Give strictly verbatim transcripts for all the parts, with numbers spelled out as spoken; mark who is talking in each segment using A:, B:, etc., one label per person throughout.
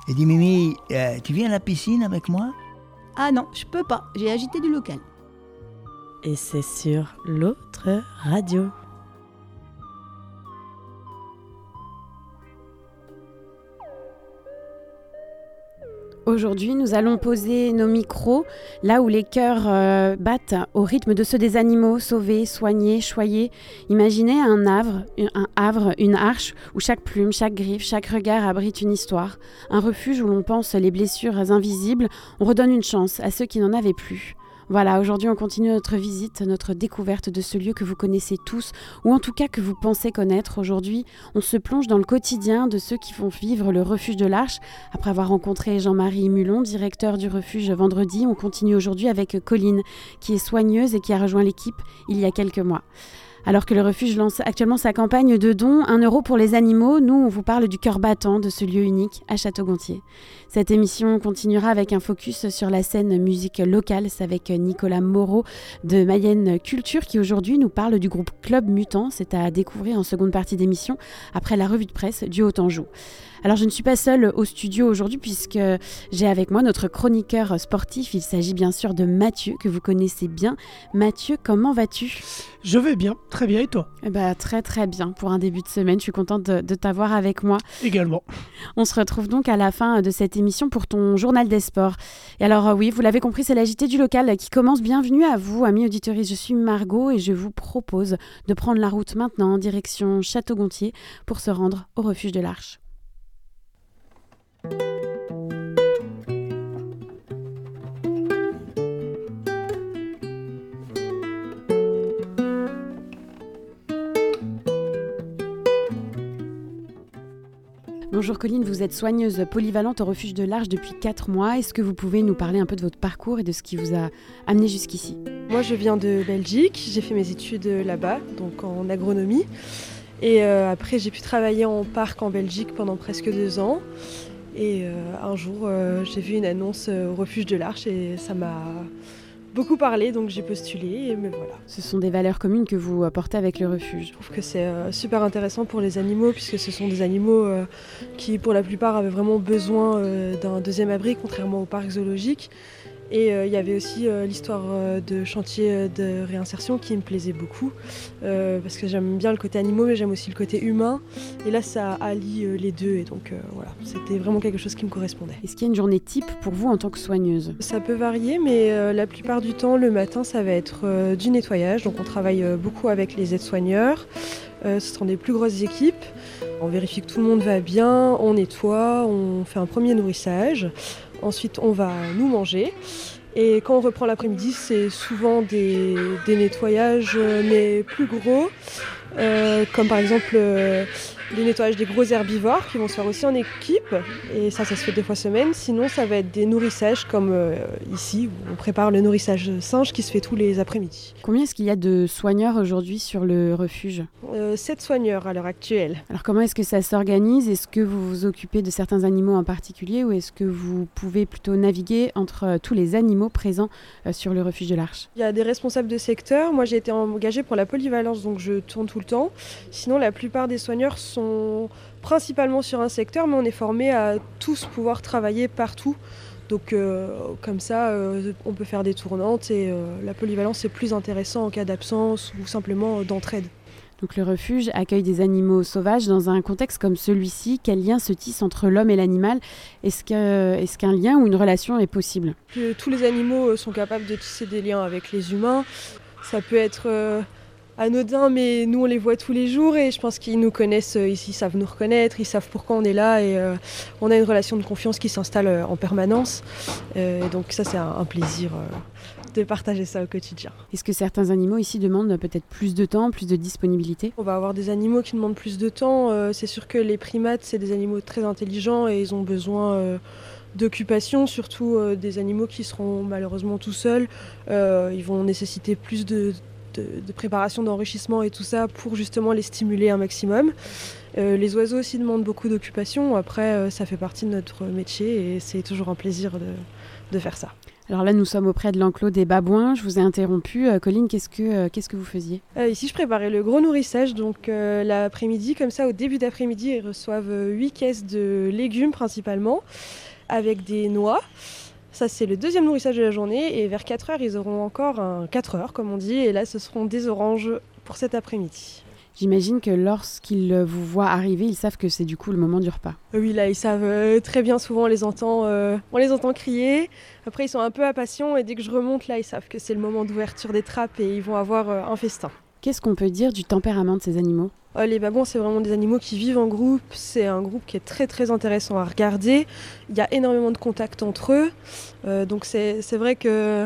A: J'ai dit, Mimi, euh, tu viens à la piscine avec moi?
B: Ah non, je peux pas, j'ai agité du local.
C: Et c'est sur l'autre radio. Aujourd'hui, nous allons poser nos micros là où les cœurs euh, battent au rythme de ceux des animaux sauvés, soignés, choyés. Imaginez un havre, un havre, une arche où chaque plume, chaque griffe, chaque regard abrite une histoire. Un refuge où l'on pense les blessures invisibles. On redonne une chance à ceux qui n'en avaient plus. Voilà, aujourd'hui on continue notre visite, notre découverte de ce lieu que vous connaissez tous, ou en tout cas que vous pensez connaître. Aujourd'hui, on se plonge dans le quotidien de ceux qui font vivre le refuge de l'Arche. Après avoir rencontré Jean-Marie Mulon, directeur du refuge vendredi, on continue aujourd'hui avec Colline, qui est soigneuse et qui a rejoint l'équipe il y a quelques mois. Alors que le refuge lance actuellement sa campagne de dons, un euro pour les animaux, nous on vous parle du cœur battant de ce lieu unique à Château-Gontier. Cette émission continuera avec un focus sur la scène musique locale. C'est avec Nicolas Moreau de Mayenne Culture qui aujourd'hui nous parle du groupe Club Mutant. C'est à découvrir en seconde partie d'émission après la revue de presse du Haut-Anjou. Alors je ne suis pas seule au studio aujourd'hui puisque j'ai avec moi notre chroniqueur sportif. Il s'agit bien sûr de Mathieu que vous connaissez bien. Mathieu, comment vas-tu ?
D: Je vais bien, très bien, et toi ?
C: Eh ben, très très bien pour un début de semaine. Je suis contente de, de t'avoir avec moi.
D: Également.
C: On se retrouve donc à la fin de cette émission pour ton journal des sports. Et alors euh, oui, vous l'avez compris, c'est la J T du local qui commence. Bienvenue à vous, amis auditeurs. Je suis Margot et je vous propose de prendre la route maintenant en direction Château-Gontier pour se rendre au refuge de l'Arche. Bonjour Colline, vous êtes soigneuse polyvalente au refuge de l'Arche depuis quatre mois. Est-ce que vous pouvez nous parler un peu de votre parcours et de ce qui vous a amené jusqu'ici ?
E: Moi je viens de Belgique, j'ai fait mes études là-bas, donc en agronomie. Et euh, après j'ai pu travailler en parc en Belgique pendant presque deux ans. Et euh, un jour euh, j'ai vu une annonce euh, au refuge de l'Arche et ça m'a beaucoup parlé, donc j'ai postulé et me voilà.
C: Ce sont des valeurs communes que vous portez avec le refuge.
E: Je trouve que c'est euh, super intéressant pour les animaux puisque ce sont des animaux euh, qui pour la plupart avaient vraiment besoin euh, d'un deuxième abri contrairement au parc zoologique. Et il euh, y avait aussi euh, l'histoire euh, de chantier de réinsertion qui me plaisait beaucoup euh, parce que j'aime bien le côté animaux mais j'aime aussi le côté humain et là ça allie euh, les deux et donc euh, voilà, c'était vraiment quelque chose qui me correspondait.
C: Est-ce qu'il y a une journée type pour vous en tant que soigneuse ?
E: Ça peut varier mais euh, la plupart du temps le matin ça va être euh, du nettoyage, donc on travaille euh, beaucoup avec les aides-soigneurs, euh, ce sont des plus grosses équipes. On vérifie que tout le monde va bien, on nettoie, on fait un premier nourrissage. Ensuite, on va nous manger. Et quand on reprend l'après-midi, c'est souvent des, des nettoyages, mais plus gros. Euh, comme par exemple euh, les nettoyages des gros herbivores qui vont se faire aussi en équipe. Et ça, ça se fait deux fois semaine. Sinon, ça va être des nourrissages comme euh, ici, où on prépare le nourrissage singe qui se fait tous les après-midi.
C: Combien est-ce qu'il y a de soigneurs aujourd'hui sur le refuge ?
E: euh, Sept soigneurs à l'heure actuelle.
C: Alors comment est-ce que ça s'organise ? Est-ce que vous vous occupez de certains animaux en particulier ou est-ce que vous pouvez plutôt naviguer entre euh, tous les animaux présents euh, sur le refuge de l'Arche ?
E: Il y a des responsables de secteur. Moi, j'ai été engagée pour la polyvalence, donc je tourne tout le temps. Sinon, la plupart des soigneurs sont principalement sur un secteur, mais on est formés à tous pouvoir travailler partout. Donc euh, comme ça, euh, on peut faire des tournantes et euh, la polyvalence, c'est plus intéressant en cas d'absence ou simplement euh, d'entraide.
C: Donc le refuge accueille des animaux sauvages dans un contexte comme celui-ci. Quel lien se tisse entre l'homme et l'animal ? Est-ce que, est-ce qu'un lien ou une relation est possible ?
E: Que tous les animaux sont capables de tisser des liens avec les humains. Ça peut être euh, anodin, mais nous on les voit tous les jours et je pense qu'ils nous connaissent ici, ils savent nous reconnaître, ils savent pourquoi on est là et euh, on a une relation de confiance qui s'installe euh, en permanence. Euh, donc ça c'est un, un plaisir euh, de partager ça au quotidien.
C: Est-ce que certains animaux ici demandent peut-être plus de temps, plus de disponibilité ?
E: On va avoir des animaux qui demandent plus de temps. Euh, c'est sûr que les primates c'est des animaux très intelligents et ils ont besoin euh, d'occupation, surtout euh, des animaux qui seront malheureusement tout seuls. Euh, ils vont nécessiter plus de De, de préparation, d'enrichissement et tout ça pour justement les stimuler un maximum. Euh, les oiseaux aussi demandent beaucoup d'occupation. Après, euh, ça fait partie de notre métier et c'est toujours un plaisir de, de faire ça.
C: Alors là, nous sommes auprès de l'enclos des babouins. Je vous ai interrompu. Euh, Colline, qu'est-ce que, euh, qu'est-ce que vous faisiez ?
E: Euh, ici, je préparais le gros nourrissage. Donc euh, l'après-midi, comme ça, au début d'après-midi, ils reçoivent huit caisses de légumes principalement, avec des noix. Ça, c'est le deuxième nourrissage de la journée. Et vers quatre heures, ils auront encore un quatre heures, comme on dit. Et là, ce seront des oranges pour cet après-midi.
C: J'imagine que lorsqu'ils vous voient arriver, ils savent que c'est du coup le moment du repas.
E: Oui, là, ils savent euh, très bien. Souvent, on les entend, euh, on les entend crier. Après, ils sont un peu impatients. Et dès que je remonte, là, ils savent que c'est le moment d'ouverture des trappes et ils vont avoir euh, un festin.
C: Qu'est-ce qu'on peut dire du tempérament de ces animaux ?
E: euh, Les babouins, c'est vraiment des animaux qui vivent en groupe. C'est un groupe qui est très, très intéressant à regarder. Il y a énormément de contacts entre eux. Euh, donc, c'est, c'est vrai que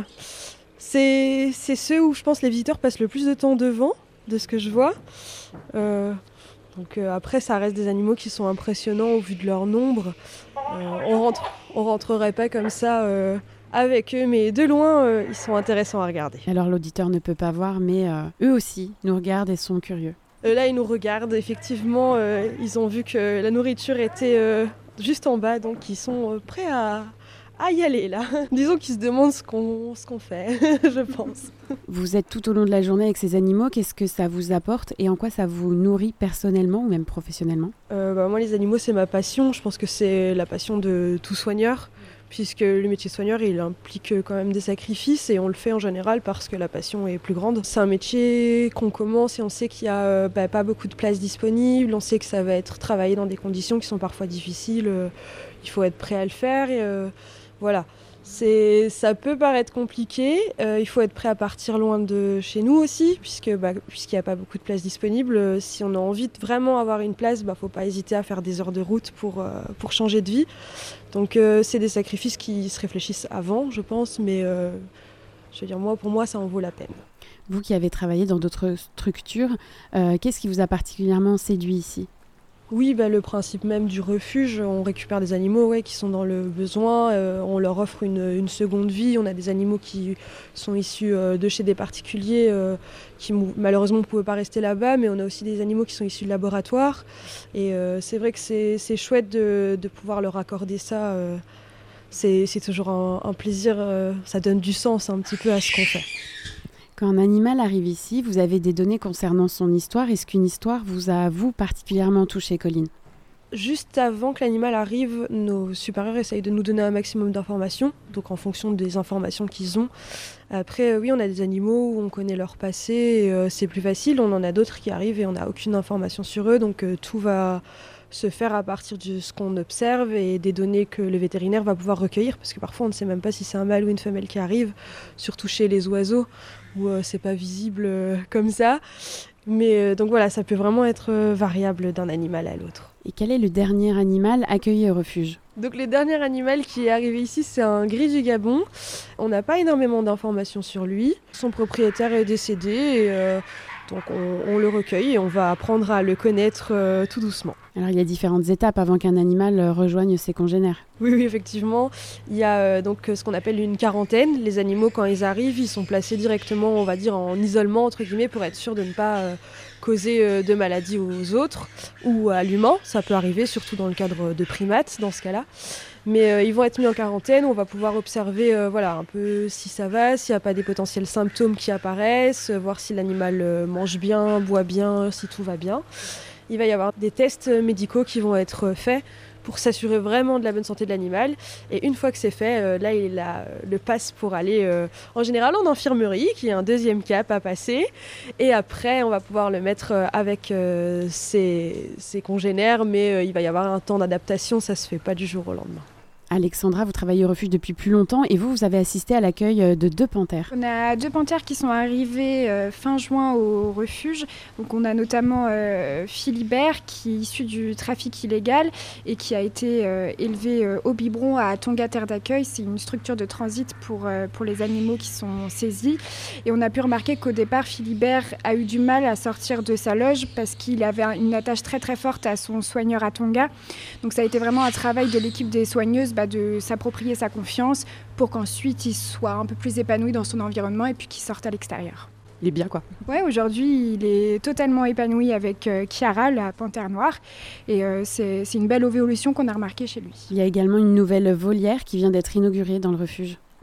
E: c'est, c'est ceux où, je pense, les visiteurs passent le plus de temps devant, de ce que je vois. Euh, donc euh, après, ça reste des animaux qui sont impressionnants au vu de leur nombre. Euh, on rentre, on rentrerait pas comme ça euh, avec eux, mais de loin, euh, ils sont intéressants à regarder.
C: Alors l'auditeur ne peut pas voir, mais euh, eux aussi nous regardent et sont curieux.
E: Euh, là, ils nous regardent. Effectivement, euh, ils ont vu que la nourriture était euh, juste en bas, donc ils sont euh, prêts à... à y aller là. Disons qu'ils se demandent ce qu'on, ce qu'on fait, je pense.
C: Vous êtes tout au long de la journée avec ces animaux, qu'est-ce que ça vous apporte et en quoi ça vous nourrit personnellement ou même professionnellement ?
E: euh, bah, Moi, les animaux, c'est ma passion. Je pense que c'est la passion de tout soigneur, puisque le métier de soigneur, il implique quand même des sacrifices et on le fait en général parce que la passion est plus grande. C'est un métier qu'on commence et on sait qu'il n'y a euh, bah, pas beaucoup de places disponibles, on sait que ça va être travaillé dans des conditions qui sont parfois difficiles, euh, il faut être prêt à le faire et euh, voilà. C'est, ça peut paraître compliqué, euh, il faut être prêt à partir loin de chez nous aussi, puisque, bah, puisqu'il n'y a pas beaucoup de places disponibles. Euh, si on a envie de vraiment avoir une place, il bah, ne faut pas hésiter à faire des heures de route pour, euh, pour changer de vie. Donc euh, c'est des sacrifices qui se réfléchissent avant, je pense, mais euh, je veux dire, moi, pour moi, ça en vaut la peine.
C: Vous qui avez travaillé dans d'autres structures, euh, qu'est-ce qui vous a particulièrement séduit ici ?
E: Oui, bah, le principe même du refuge, on récupère des animaux ouais, qui sont dans le besoin, euh, on leur offre une, une seconde vie. On a des animaux qui sont issus euh, de chez des particuliers euh, qui malheureusement ne pouvaient pas rester là-bas, mais on a aussi des animaux qui sont issus de laboratoires. Et euh, c'est vrai que c'est, c'est chouette de, de pouvoir leur accorder ça. Euh, c'est, c'est toujours un, un plaisir, euh, ça donne du sens un petit peu à ce qu'on fait.
C: Quand un animal arrive ici, vous avez des données concernant son histoire. Est-ce qu'une histoire vous a, vous, particulièrement touché, Colline ?
E: Juste avant que l'animal arrive, nos supérieurs essayent de nous donner un maximum d'informations, donc en fonction des informations qu'ils ont. Après, euh, oui, on a des animaux où on connaît leur passé, et, euh, c'est plus facile. On en a d'autres qui arrivent et on n'a aucune information sur eux, donc euh, tout va se faire à partir de ce qu'on observe et des données que le vétérinaire va pouvoir recueillir, parce que parfois on ne sait même pas si c'est un mâle ou une femelle qui arrive, surtout chez les oiseaux, où euh, c'est pas visible euh, comme ça. Mais euh, donc voilà, ça peut vraiment être euh, variable d'un animal à l'autre.
C: Et quel est le dernier animal accueilli au refuge ?
E: Donc le dernier animal qui est arrivé ici, c'est un gris du Gabon. On n'a pas énormément d'informations sur lui. Son propriétaire est décédé et euh, donc on, on le recueille et on va apprendre à le connaître euh, tout doucement.
C: Alors il y a différentes étapes avant qu'un animal rejoigne ses congénères.
E: Oui, oui, effectivement. Il y a euh, donc ce qu'on appelle une quarantaine. Les animaux, quand ils arrivent, ils sont placés directement, on va dire, en isolement, entre guillemets, pour être sûr de ne pas euh, causer euh, de maladies aux autres ou à l'humain. Ça peut arriver, surtout dans le cadre de primates, dans ce cas-là. Mais euh, ils vont être mis en quarantaine, on va pouvoir observer euh, voilà, un peu si ça va, s'il n'y a pas des potentiels symptômes qui apparaissent, euh, voir si l'animal euh, mange bien, boit bien, si tout va bien. Il va y avoir des tests médicaux qui vont être faits pour s'assurer vraiment de la bonne santé de l'animal. Et une fois que c'est fait, euh, là, il a le pass pour aller euh, en général en infirmerie, qui est un deuxième cap à passer. Et après, on va pouvoir le mettre euh, avec euh, ses, ses congénères, mais euh, il va y avoir un temps d'adaptation, ça ne se fait pas du jour au lendemain.
C: Alexandra, vous travaillez au refuge depuis plus longtemps et vous, vous avez assisté à l'accueil de deux panthères.
F: On a deux panthères qui sont arrivées euh, fin juin au refuge. Donc on a notamment euh, Philibert qui est issu du trafic illégal et qui a été euh, élevé euh, au biberon à Tonga Terre d'accueil. C'est une structure de transit pour, euh, pour les animaux qui sont saisis. Et on a pu remarquer qu'au départ, Philibert a eu du mal à sortir de sa loge parce qu'il avait une attache très très forte à son soigneur à Tonga. Donc ça a été vraiment un travail de l'équipe des soigneuses bah, de s'approprier sa confiance pour qu'ensuite il soit un peu plus épanoui dans son environnement et puis qu'il sorte à l'extérieur.
C: Il est bien quoi.
F: Ouais, aujourd'hui il est totalement épanoui avec euh, Chiara, la panthère noire, et euh, c'est, c'est une belle évolution qu'on a remarquée chez lui.
C: Il y a également une nouvelle volière qui vient d'être inaugurée dans le refuge.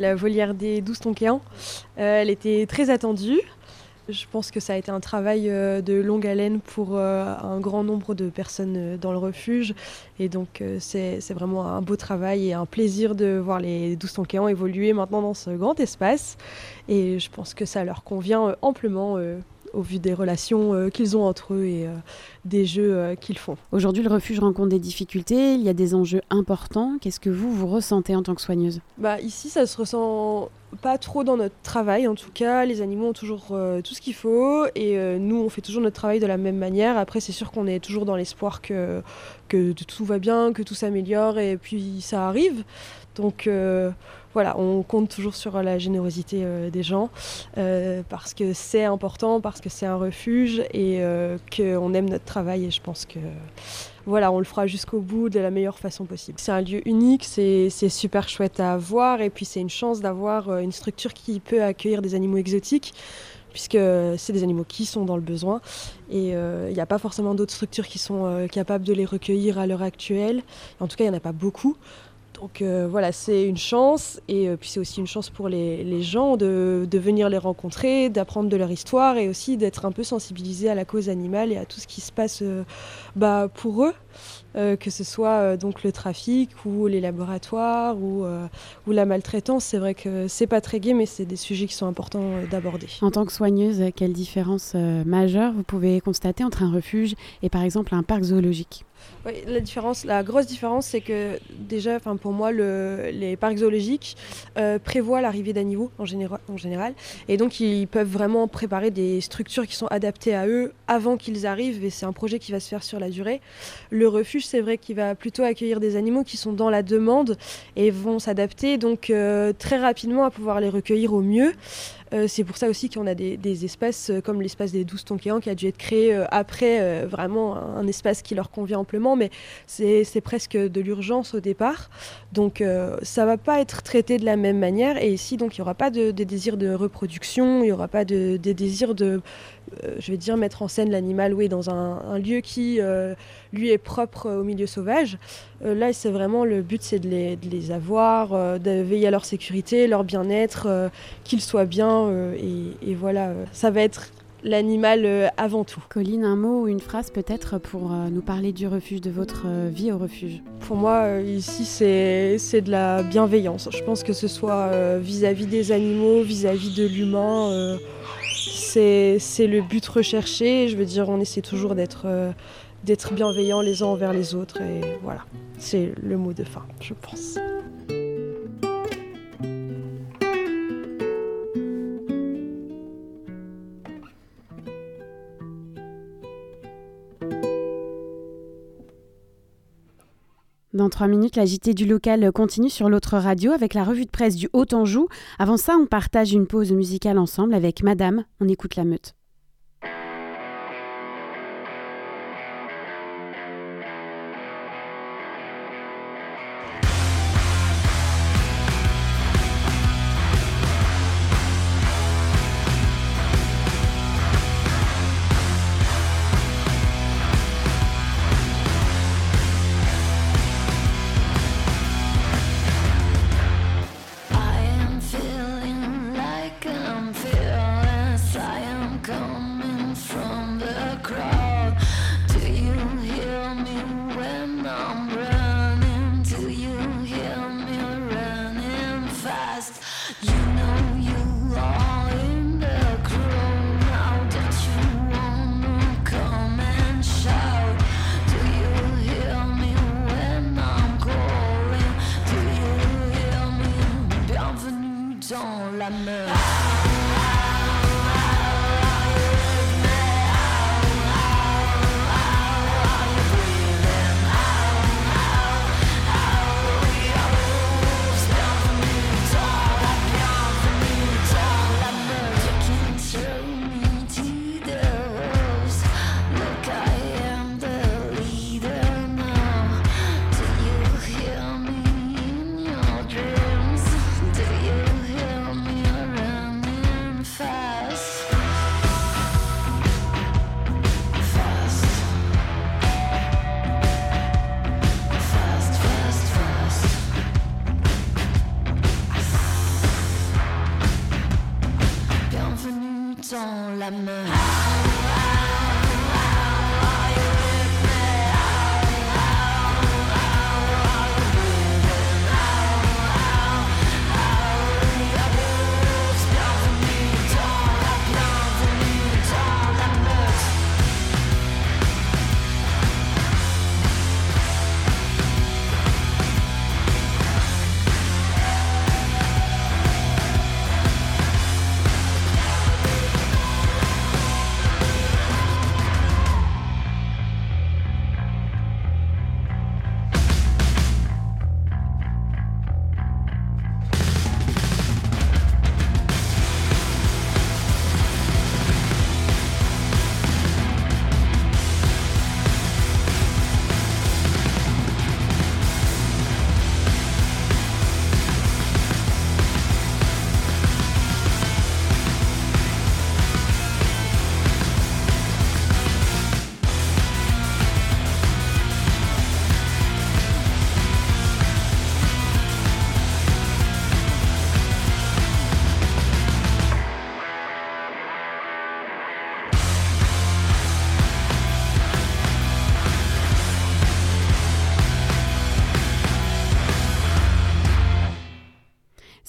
E: La volière des douze tonkéens, euh, elle était très attendue. Je pense que ça a été un travail euh, de longue haleine pour euh, un grand nombre de personnes euh, dans le refuge. Et donc euh, c'est, c'est vraiment un beau travail et un plaisir de voir les douze tonkéens évoluer maintenant dans ce grand espace. Et je pense que ça leur convient euh, amplement euh, au vu des relations euh, qu'ils ont entre eux et euh, des jeux euh, qu'ils font.
C: Aujourd'hui, le refuge rencontre des difficultés, il y a des enjeux importants. Qu'est-ce que vous, vous ressentez en tant que soigneuse ?
E: Bah, ici, ça se ressent pas trop dans notre travail, en tout cas. Les animaux ont toujours euh, tout ce qu'il faut et euh, nous, on fait toujours notre travail de la même manière. Après, c'est sûr qu'on est toujours dans l'espoir que, que tout va bien, que tout s'améliore et puis ça arrive. Donc euh, voilà, on compte toujours sur la générosité euh, des gens euh, parce que c'est important, parce que c'est un refuge et euh, qu'on aime notre travail et je pense que voilà, on le fera jusqu'au bout de la meilleure façon possible. C'est un lieu unique, c'est, c'est super chouette à voir et puis c'est une chance d'avoir une structure qui peut accueillir des animaux exotiques puisque c'est des animaux qui sont dans le besoin et il euh, n'y a pas forcément d'autres structures qui sont euh, capables de les recueillir à l'heure actuelle. En tout cas, il n'y en a pas beaucoup. Donc euh, voilà, c'est une chance et euh, puis c'est aussi une chance pour les, les gens de, de venir les rencontrer, d'apprendre de leur histoire et aussi d'être un peu sensibilisés à la cause animale et à tout ce qui se passe euh, bah, pour eux, euh, que ce soit euh, donc le trafic ou les laboratoires ou, euh, ou la maltraitance. C'est vrai que c'est pas très gai mais c'est des sujets qui sont importants euh, d'aborder.
C: En tant que soigneuse, quelle différence euh, majeure vous pouvez constater entre un refuge et par exemple un parc zoologique ?
E: Oui, la différence, la grosse différence, c'est que déjà, enfin pour moi, le, les parcs zoologiques euh, prévoient l'arrivée d'animaux en, général, en général, et donc ils peuvent vraiment préparer des structures qui sont adaptées à eux avant qu'ils arrivent, et c'est un projet qui va se faire sur la durée. Le refuge, c'est vrai qu'il va plutôt accueillir des animaux qui sont dans la demande et vont s'adapter donc euh, très rapidement à pouvoir les recueillir au mieux. Euh, c'est pour ça aussi qu'on a des, des espaces euh, comme l'espace des douze tonkéens qui a dû être créé euh, après euh, vraiment un, un espace qui leur convient amplement, mais c'est, c'est presque de l'urgence au départ. Donc euh, ça ne va pas être traité de la même manière et ici donc il n'y aura pas de, de désir de reproduction, il n'y aura pas de, de désir de, euh, je vais dire, mettre en scène l'animal oui, dans un, un lieu qui euh, lui est propre au milieu sauvage. Euh, là c'est vraiment le but, c'est de les, de les avoir, euh, de veiller à leur sécurité, leur bien-être, euh, qu'ils soient bien. Euh, et, et voilà, euh, ça va être l'animal euh, avant tout.
C: Colline, un mot ou une phrase peut-être pour euh, nous parler du refuge, de votre euh, vie au refuge.
E: Pour moi, euh, ici, c'est, c'est de la bienveillance. Je pense que ce soit euh, vis-à-vis des animaux, vis-à-vis de l'humain, euh, c'est, c'est le but recherché. Je veux dire, on essaie toujours d'être, euh, d'être bienveillants les uns envers les autres. Et voilà, c'est le mot de fin, je pense.
C: Dans trois minutes, la J T du local continue sur l'autre radio avec la revue de presse du Haut-Anjou. Avant ça, on partage une pause musicale ensemble avec Madame. On écoute La Meute.
G: I am feeling like I'm fearless. I am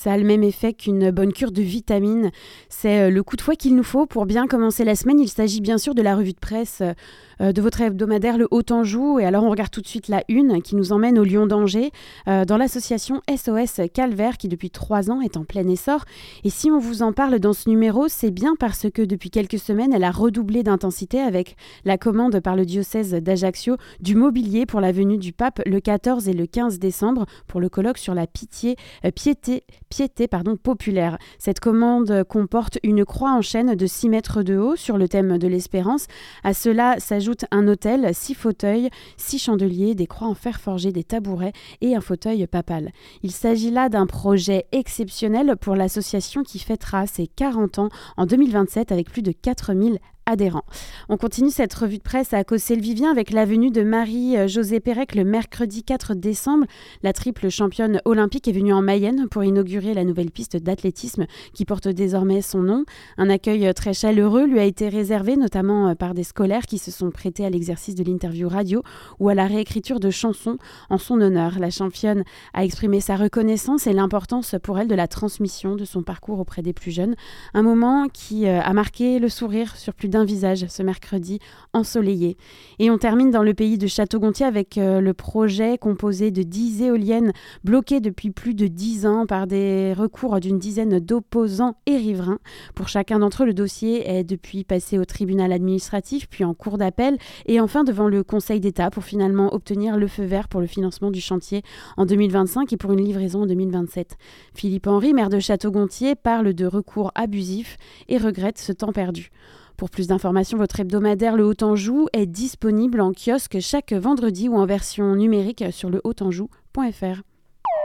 C: Ça a le même effet qu'une bonne cure de vitamines. C'est le coup de fouet qu'il nous faut pour bien commencer la semaine. Il s'agit bien sûr de la revue de presse de votre hebdomadaire Le Haut-Anjou. Et alors on regarde tout de suite la une qui nous emmène au Lion d'Angers, euh, dans l'association S O S Calvaire qui depuis trois ans est en plein essor. Et si on vous en parle dans ce numéro, c'est bien parce que depuis quelques semaines, elle a redoublé d'intensité avec la commande par le diocèse d'Ajaccio du mobilier pour la venue du pape le quatorze et le quinze décembre pour le colloque sur la pitié, euh, piété, piété pardon, populaire. Cette commande comporte une croix en chêne de six mètres de haut sur le thème de l'espérance. À cela s'ajoute un autel, six fauteuils, six chandeliers, des croix en fer forgé, des tabourets et un fauteuil papal. Il s'agit là d'un projet exceptionnel pour l'association qui fêtera ses quarante ans en deux mille vingt-sept avec plus de quatre mille adhérents. On continue cette revue de presse à Cossé-le-Vivien avec la venue de Marie-Josée Pérec le mercredi quatre décembre. La triple championne olympique est venue en Mayenne pour inaugurer la nouvelle piste d'athlétisme qui porte désormais son nom. Un accueil très chaleureux lui a été réservé notamment par des scolaires qui se sont prêtés à l'exercice de l'interview radio ou à la réécriture de chansons en son honneur. La championne a exprimé sa reconnaissance et l'importance pour elle de la transmission de son parcours auprès des plus jeunes. Un moment qui a marqué le sourire sur plus d'un visage ce mercredi ensoleillé. Et on termine dans le pays de Château-Gontier avec euh, le projet composé de dix éoliennes bloquées depuis plus de dix ans par des recours d'une dizaine d'opposants et riverains. Pour chacun d'entre eux, le dossier est depuis passé au tribunal administratif, puis en cour d'appel et enfin devant le Conseil d'État pour finalement obtenir le feu vert pour le financement du chantier en deux mille vingt-cinq et pour une livraison en deux mille vingt-sept. Philippe Henry, maire de Château-Gontier, parle de recours abusifs et regrette ce temps perdu. Pour plus d'informations, votre hebdomadaire Le Haut-Anjou est disponible en kiosque chaque vendredi ou en version numérique sur le haut anjou point f r.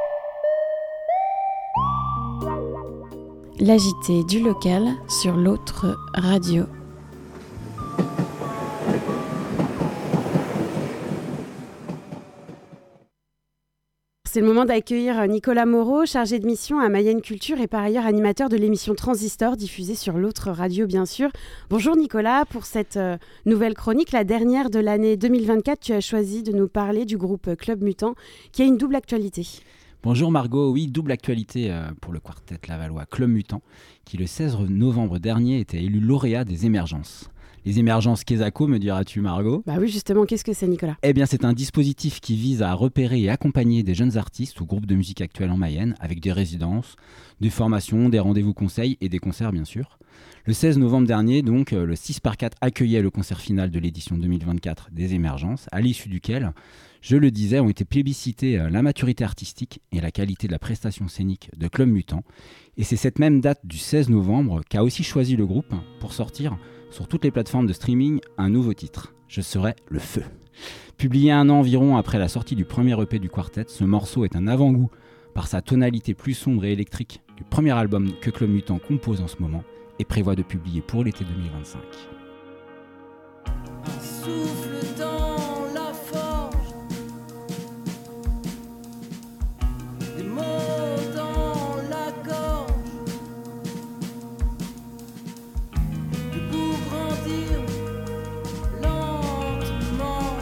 C: L'A J T du local sur l'autre radio. C'est le moment d'accueillir Nicolas Moreau, chargé de mission à Mayenne Culture et par ailleurs animateur de l'émission Transistor, diffusée sur l'autre radio bien sûr. Bonjour Nicolas, pour cette euh, nouvelle chronique, la dernière de l'année deux mille vingt-quatre, tu as choisi de nous parler du groupe Club Mutant qui a une double actualité.
G: Bonjour Margot, oui, double actualité euh, pour le quartet lavallois Club Mutant qui le seize novembre dernier était élu lauréat des émergences. Les émergences Quesaco, me diras-tu Margot ?
C: Bah oui, justement, qu'est-ce que c'est Nicolas ?
G: Eh bien, c'est un dispositif qui vise à repérer et accompagner des jeunes artistes ou groupes de musique actuels en Mayenne, avec des résidences, des formations, des rendez-vous conseils et des concerts, bien sûr. Le seize novembre dernier, donc, le six par quatre accueillait le concert final de l'édition deux mille vingt-quatre des émergences, à l'issue duquel, je le disais, ont été plébiscités la maturité artistique et la qualité de la prestation scénique de Club Mutant. Et c'est cette même date du seize novembre qu'a aussi choisi le groupe pour sortir sur toutes les plateformes de streaming, un nouveau titre, Je serai le feu. Publié un an environ après la sortie du premier E P du quartet, ce morceau est un avant-goût par sa tonalité plus sombre et électrique du premier album que Club Mutant compose en ce moment et prévoit de publier pour l'été deux mille vingt-cinq.
H: Un souffle dans la forge, des mots dans la gorge, debout grandir lentement,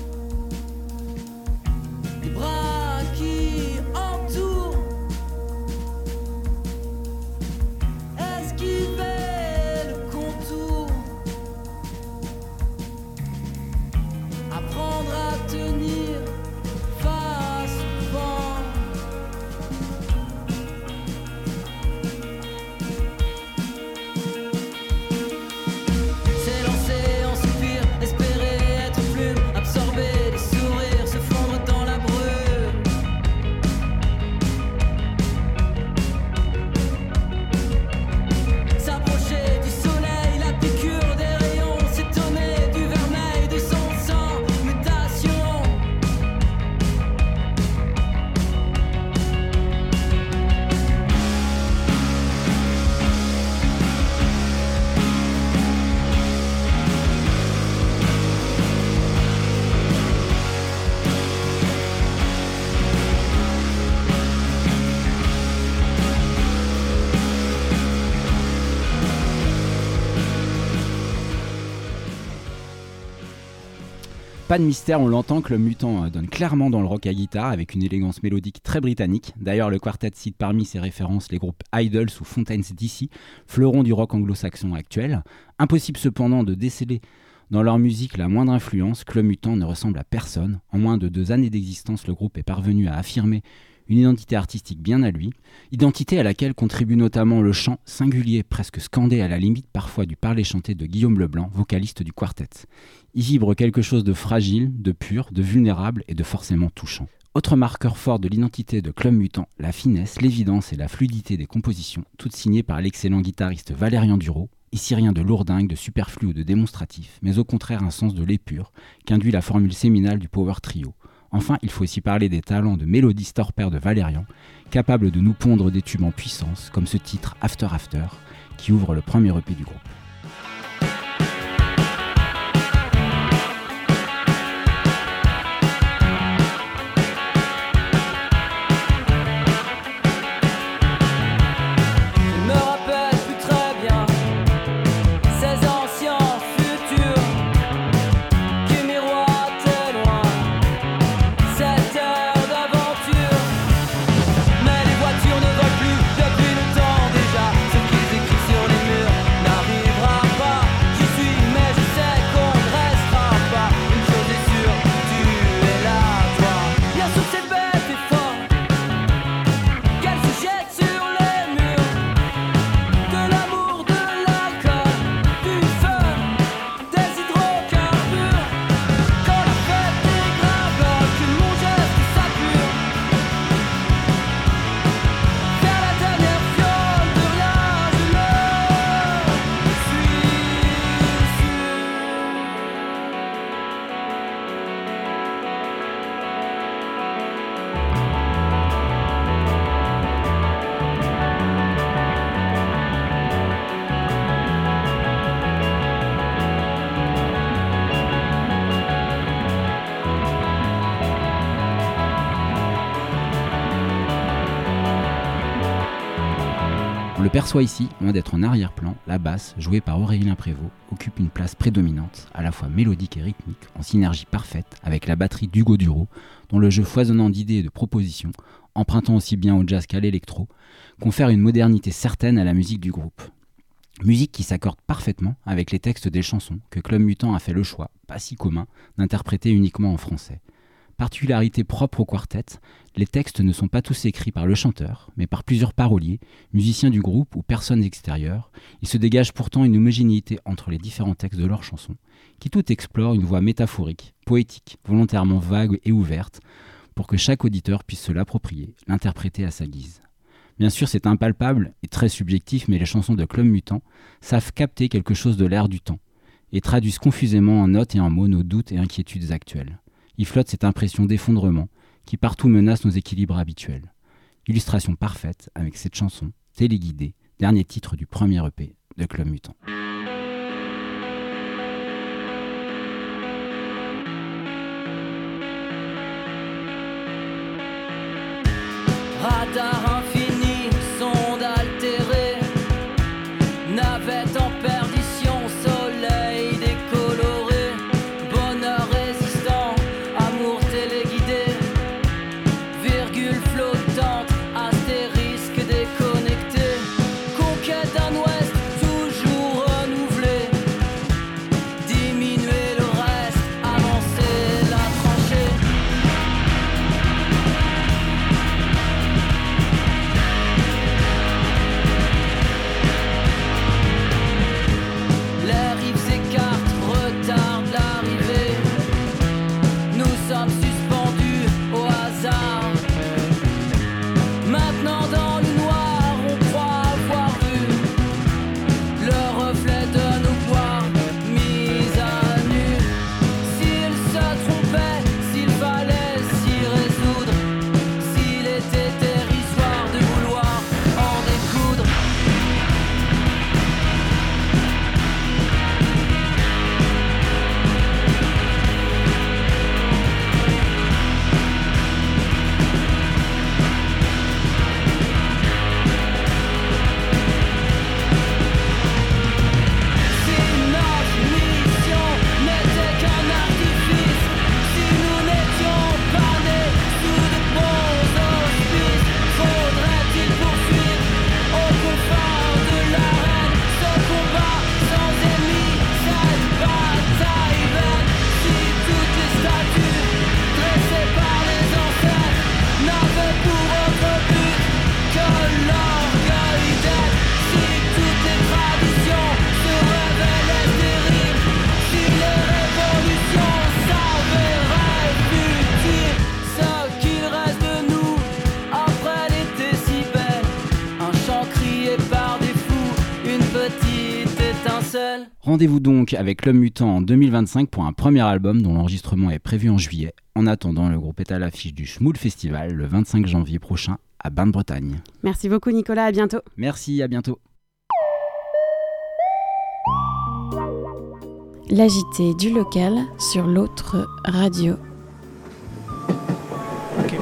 H: des bras qui entourent
G: pas de mystère, on l'entend, Club Mutant donne clairement dans le rock à guitare avec une élégance mélodique très britannique. D'ailleurs, le quartet cite parmi ses références les groupes Idols ou Fontaines D C, fleurons du rock anglo-saxon actuel. Impossible cependant de déceler dans leur musique la moindre influence. Club Mutant ne ressemble à personne. En moins de deux années d'existence, le groupe est parvenu à affirmer une identité artistique bien à lui, identité à laquelle contribue notamment le chant singulier, presque scandé à la limite parfois du parler chanté de Guillaume Leblanc, vocaliste du quartet. Y vibre quelque chose de fragile, de pur, de vulnérable et de forcément touchant. Autre marqueur fort de l'identité de Club Mutant, la finesse, l'évidence et la fluidité des compositions, toutes signées par l'excellent guitariste Valérian Duro. Ici rien de lourdingue, de superflu ou de démonstratif, mais au contraire un sens de l'épure qu'induit la formule séminale du power trio. Enfin, il faut aussi parler des talents de Mélodie Storper de Valérian, capable de nous pondre des tubes en puissance, comme ce titre After After, qui ouvre le premier E P du groupe. On le perçoit ici, loin d'être en arrière-plan, la basse, jouée par Aurélien Prévost, occupe une place prédominante, à la fois mélodique et rythmique, en synergie parfaite avec la batterie d'Hugo Duro, dont le jeu foisonnant d'idées et de propositions, empruntant aussi bien au jazz qu'à l'électro, confère une modernité certaine à la musique du groupe. Musique qui s'accorde parfaitement avec les textes des chansons que Club Mutant a fait le choix, pas si commun, d'interpréter uniquement en français. Particularité propre au quartet, les textes ne sont pas tous écrits par le chanteur, mais par plusieurs paroliers, musiciens du groupe ou personnes extérieures. Il se dégage pourtant une homogénéité entre les différents textes de leurs chansons, qui toutes explorent une voie métaphorique, poétique, volontairement vague et ouverte, pour que chaque auditeur puisse se l'approprier, l'interpréter à sa guise. Bien sûr, c'est impalpable et très subjectif, mais les chansons de Club Mutant savent capter quelque chose de l'air du temps, et traduisent confusément en notes et en mots nos doutes et inquiétudes actuelles. Il flotte cette impression d'effondrement qui partout menace nos équilibres habituels. Illustration parfaite avec cette chanson, Téléguidée, dernier titre du premier E P de Club Mutant.
H: Radar infini, sonde altérée, navette en perdition, soleil décoloré, bonheur résistant, amour téléguidé, virgule flottante, astérisque déconnecté, conquête d'un ouest toujours renouvelé, diminuer le reste, avancer la tranchée. seul.
G: Rendez-vous donc avec L'Homme Mutant en deux mille vingt-cinq pour un premier album dont l'enregistrement est prévu en juillet. En attendant, le groupe est à l'affiche du Schmoul Festival le vingt-cinq janvier prochain à Bain-de-Bretagne.
C: Merci beaucoup Nicolas, à bientôt.
G: Merci, à bientôt.
C: L'A J T du local sur l'autre radio.
D: Ok.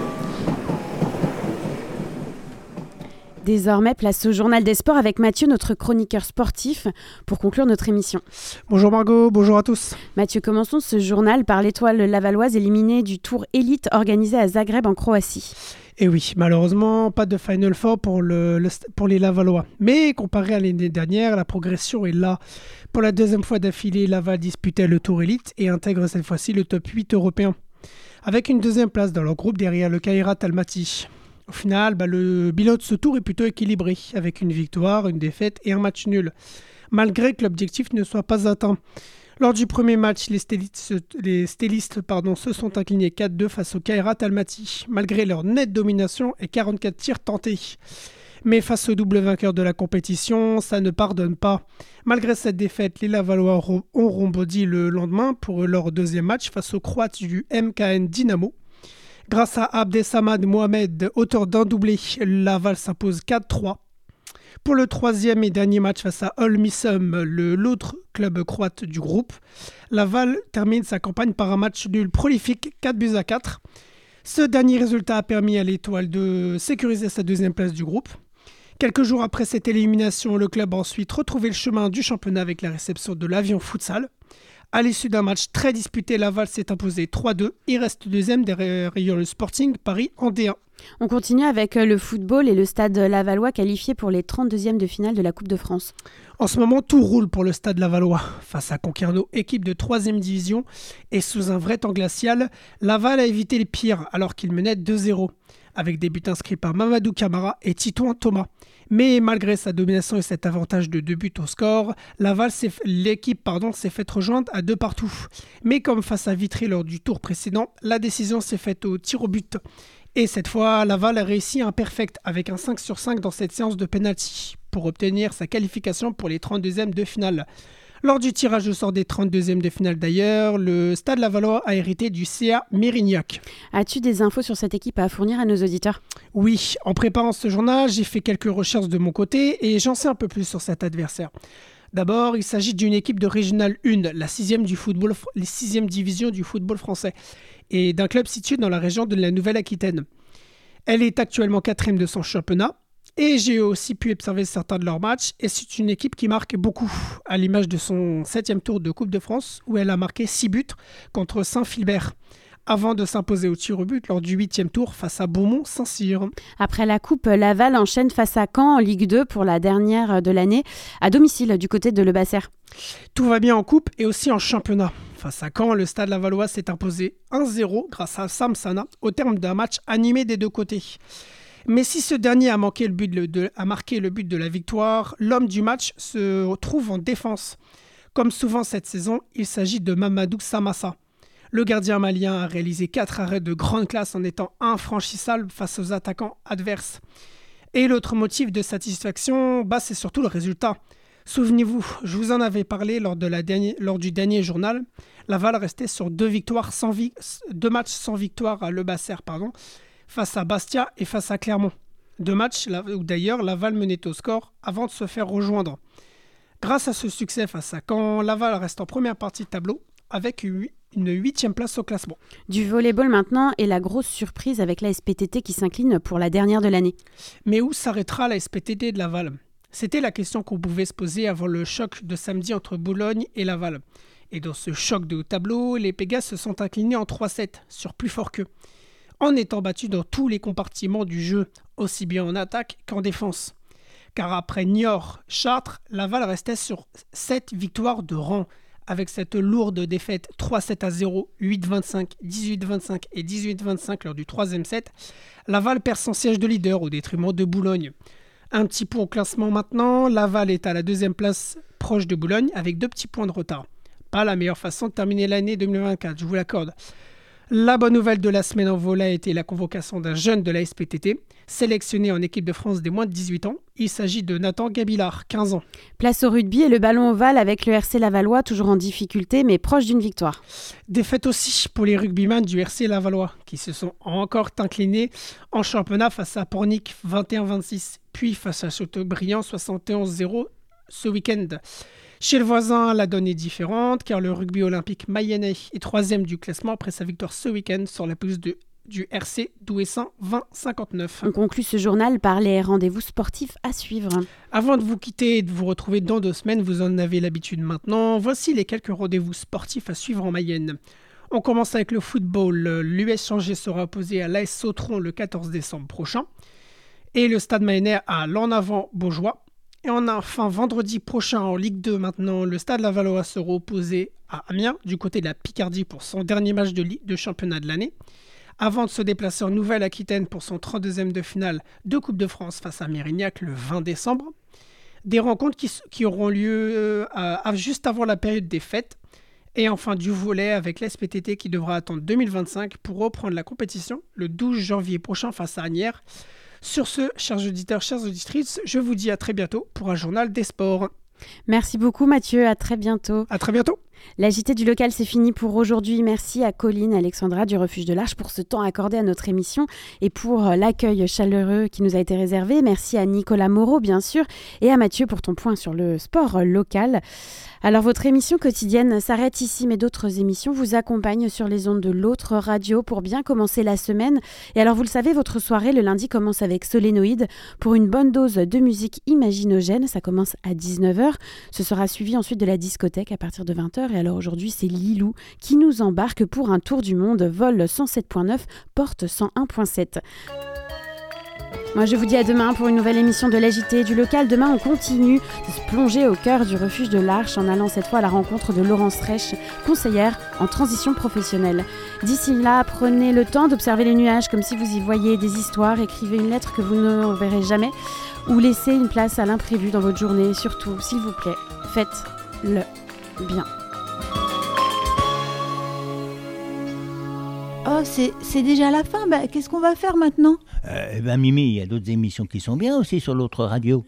C: Désormais, place au journal des sports avec Mathieu, notre chroniqueur sportif, pour conclure notre émission.
D: Bonjour Margot, bonjour à tous.
C: Mathieu, commençons ce journal par l'étoile lavalloise éliminée du Tour Élite organisé à Zagreb en Croatie.
D: Et oui, malheureusement, pas de Final Four pour, le, le, pour les Lavallois. Mais comparé à l'année dernière, la progression est là. Pour la deuxième fois d'affilée, Laval disputait le Tour Élite et intègre cette fois-ci le top huit européen. Avec une deuxième place dans leur groupe derrière le Kairat Almaty. Au final, bah, le bilan de ce tour est plutôt équilibré, avec une victoire, une défaite et un match nul, malgré que l'objectif ne soit pas atteint. Lors du premier match, les stylistes, les stylistes pardon, se sont inclinés quatre deux face au Kairat Almaty, malgré leur nette domination et quarante-quatre tirs tentés. Mais face au double vainqueur de la compétition, ça ne pardonne pas. Malgré cette défaite, les Lavallois ont rebondi le lendemain pour leur deuxième match face aux Croates du M K N Dynamo. Grâce à Abdesamad Mohamed, auteur d'un doublé, Laval s'impose quatre trois. Pour le troisième et dernier match face à Olmisum, le, l'autre club croate du groupe, Laval termine sa campagne par un match nul prolifique, quatre buts à quatre. Ce dernier résultat a permis à l'Étoile de sécuriser sa deuxième place du groupe. Quelques jours après cette élimination, le club a ensuite retrouvé le chemin du championnat avec la réception de l'Avion Futsal. À l'issue d'un match très disputé, Laval s'est imposé trois deux et reste deuxième derrière le Sporting Paris en D un.
C: On continue avec le football et le stade lavallois qualifié pour les trente-deuxièmes de finale de la Coupe de France.
D: En ce moment, tout roule pour le stade lavallois. Face à Concarneau, équipe de troisième division, et sous un vrai temps glacial, Laval a évité les pires alors qu'il menait deux zéro, avec des buts inscrits par Mamadou Camara et Titouan Thomas. Mais malgré sa domination et cet avantage de deux buts au score, Laval s'est, l'équipe pardon, s'est faite rejoindre à deux partout. Mais comme face à Vitry lors du tour précédent, la décision s'est faite au tir au but. Et cette fois, Laval a réussi un perfect avec un cinq sur cinq dans cette séance de penalty pour obtenir sa qualification pour les trente-deuxièmes de finale. Lors du tirage au sort des trente-deuxièmes de finale d'ailleurs, le Stade Lavallois a hérité du C A Mérignac.
C: As-tu des infos sur cette équipe à fournir à nos auditeurs ?
D: Oui, en préparant ce journal, j'ai fait quelques recherches de mon côté et j'en sais un peu plus sur cet adversaire. D'abord, il s'agit d'une équipe de Régional un, la sixième du football, les sixième division du football français, et d'un club situé dans la région de la Nouvelle-Aquitaine. Elle est actuellement quatrième de son championnat. Et j'ai aussi pu observer certains de leurs matchs, et c'est une équipe qui marque beaucoup, à l'image de son septième tour de Coupe de France, où elle a marqué six buts contre Saint-Philbert, avant de s'imposer au tir au but lors du huitième tour face à Beaumont-Saint-Cyr.
C: Après la Coupe, Laval enchaîne face à Caen en Ligue deux pour la dernière de l'année, à domicile du côté de Le Basser.
D: Tout va bien en Coupe et aussi en championnat. Face à Caen, le Stade Lavallois s'est imposé un zéro grâce à Sam Sana, au terme d'un match animé des deux côtés. Mais si ce dernier a, manqué le but de, de, a marqué le but de la victoire, l'homme du match se trouve en défense. Comme souvent cette saison, il s'agit de Mamadou Samassa. Le gardien malien a réalisé quatre arrêts de grande classe en étant infranchissable face aux attaquants adverses. Et l'autre motif de satisfaction, bah, c'est surtout le résultat. Souvenez-vous, je vous en avais parlé lors, de la dernière, lors du dernier journal. Laval restait sur deux, victoires sans vi- deux matchs sans victoire à Le Basser, pardon, face à Bastia et face à Clermont. Deux matchs où d'ailleurs Laval menait au score avant de se faire rejoindre. Grâce à ce succès face à Caen, Laval reste en première partie de tableau avec une huitième place au classement.
C: Du volleyball maintenant et la grosse surprise avec la S P T T qui s'incline pour la dernière de l'année.
D: Mais où s'arrêtera la S P T T de Laval ? C'était la question qu'on pouvait se poser avant le choc de samedi entre Boulogne et Laval. Et dans ce choc de haut tableau, les Pégases se sont inclinés en trois sept sur plus fort qu'eux, en étant battus dans tous les compartiments du jeu, aussi bien en attaque qu'en défense. Car après Niort, Chartres, Laval restait sur sept victoires de rang, avec cette lourde défaite trois sept à zéro, huit vingt-cinq, dix-huit vingt-cinq et dix-huit vingt-cinq lors du troisième set. Laval perd son siège de leader au détriment de Boulogne. Un petit point au classement maintenant, Laval est à la deuxième place proche de Boulogne avec deux petits points de retard. Pas la meilleure façon de terminer l'année deux mille vingt-quatre, je vous l'accorde. La bonne nouvelle de la semaine en volley a été la convocation d'un jeune de la S P T T, sélectionné en équipe de France des moins de dix-huit ans. Il s'agit de Nathan Gabilard, quinze ans.
C: Place au rugby et le ballon ovale avec le R C Lavallois, toujours en difficulté mais proche d'une victoire.
D: Défaite aussi pour les rugbyman du R C Lavallois, qui se sont encore inclinés en championnat face à Pornic vingt et un vingt-six, puis face à Châteaubriand soixante et onze zéro ce week-end. Chez le voisin, la donne est différente car le rugby olympique mayennais est troisième du classement après sa victoire ce week-end sur la pelouse de, du R C Douessant vingt cinquante-neuf.
C: On conclut ce journal par les rendez-vous sportifs à suivre.
D: Avant de vous quitter et de vous retrouver dans deux semaines, vous en avez l'habitude maintenant, voici les quelques rendez-vous sportifs à suivre en Mayenne. On commence avec le football. L'U S Angers sera opposé à l'A S Sautron le quatorze décembre prochain et le Stade Mayennais à l'En Avant Beaujois. Et on a enfin vendredi prochain en Ligue deux maintenant, le Stade Lavallois sera opposé à Amiens du côté de la Picardie pour son dernier match de, de championnat de l'année, avant de se déplacer en Nouvelle-Aquitaine pour son trente-deuxième de finale de Coupe de France face à Mérignac le vingt décembre. Des rencontres qui, qui auront lieu euh, à, juste avant la période des fêtes. Et enfin du volley avec l'S P T T qui devra attendre deux mille vingt-cinq pour reprendre la compétition le douze janvier prochain face à Asnières. Sur ce, chers auditeurs, chères auditrices, je vous dis à très bientôt pour un journal des sports.
C: Merci beaucoup Mathieu, à très bientôt.
D: À très bientôt.
C: La J T du local, c'est fini pour aujourd'hui. Merci à Colline, Alexandra du Refuge de l'Arche pour ce temps accordé à notre émission et pour l'accueil chaleureux qui nous a été réservé. Merci à Nicolas Moreau, bien sûr, et à Mathieu pour ton point sur le sport local. Alors, votre émission quotidienne s'arrête ici, mais d'autres émissions vous accompagnent sur les ondes de l'autre radio pour bien commencer la semaine. Et alors, vous le savez, votre soirée, le lundi, commence avec Solénoïde pour une bonne dose de musique imaginogène. Ça commence à dix-neuf heures. Ce sera suivi ensuite de la discothèque à partir de vingt heures. Et alors, aujourd'hui, c'est Lilou qui nous embarque pour un tour du monde. Vol cent sept point neuf, porte cent un point sept. Moi, je vous dis à demain pour une nouvelle émission de l'A J T du local. Demain, on continue de se plonger au cœur du refuge de l'Arche en allant cette fois à la rencontre de Laurence Rech, conseillère en transition professionnelle. D'ici là, prenez le temps d'observer les nuages comme si vous y voyiez des histoires. Écrivez une lettre que vous ne verrez jamais ou laissez une place à l'imprévu dans votre journée. Surtout, s'il vous plaît, faites-le bien.
B: Oh, c'est, c'est déjà la fin. Bah, qu'est-ce qu'on va faire maintenant ?
A: Euh, ben Mimi, il y a d'autres émissions qui sont bien aussi sur l'autre radio.